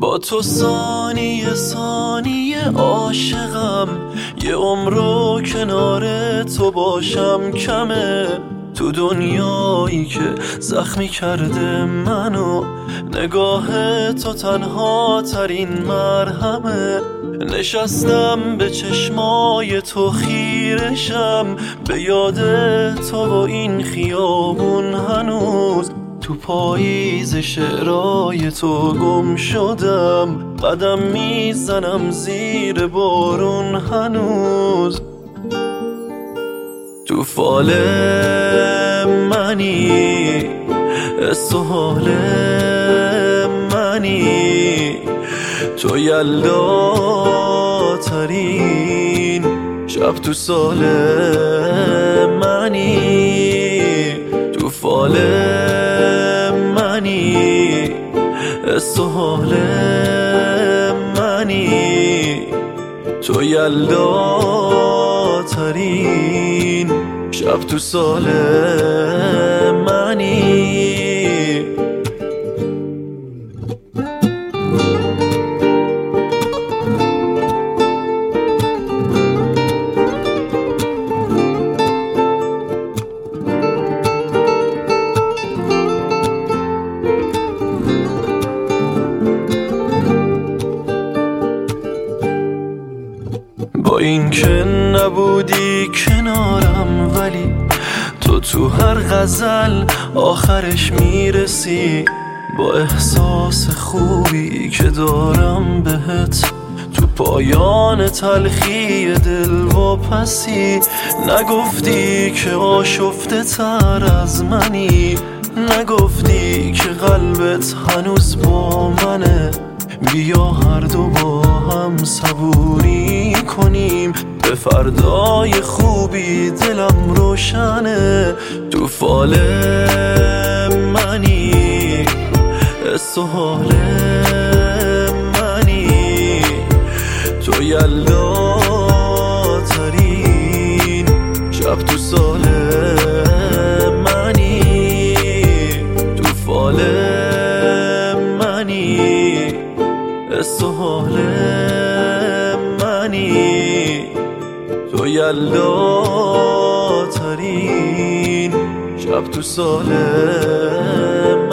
با تو ثانیه ثانیه عاشقم، یه عمرو کنار تو باشم کمه. تو دنیایی که زخمی کرده منو، نگاه تو تنها ترین مرهمه. نشستم به چشمای تو خیرشم، به یاد تو و این خیابون هنوز. تو پاییز شعرهای تو گم شدم، قدم میزنم زیر بارون هنوز. تو فال منی، حس و حال منی، تو یلدا ترین شب تو سال منی. تو فال منی، حس و حال منی، تو یلدا ترین شب تو سال منی. با این که نبودی کنارم، ولی تو هر غزل آخرش میرسی. با احساس خوبی که دارم بهت، تو پایان تلخی دل و پسی. نگفتی که آشفته تر از منی، نگفتی که قلبت هنوز با منه. بیا هر دو با هم صبوری کنیم، به فردای خوبی دلم روشنه. تو فال منی، حس و حال منی، تو یلدا ترین شب تو سال منی. تو فال منی، حس و حال منی، تو یلدا ترین شب تو سال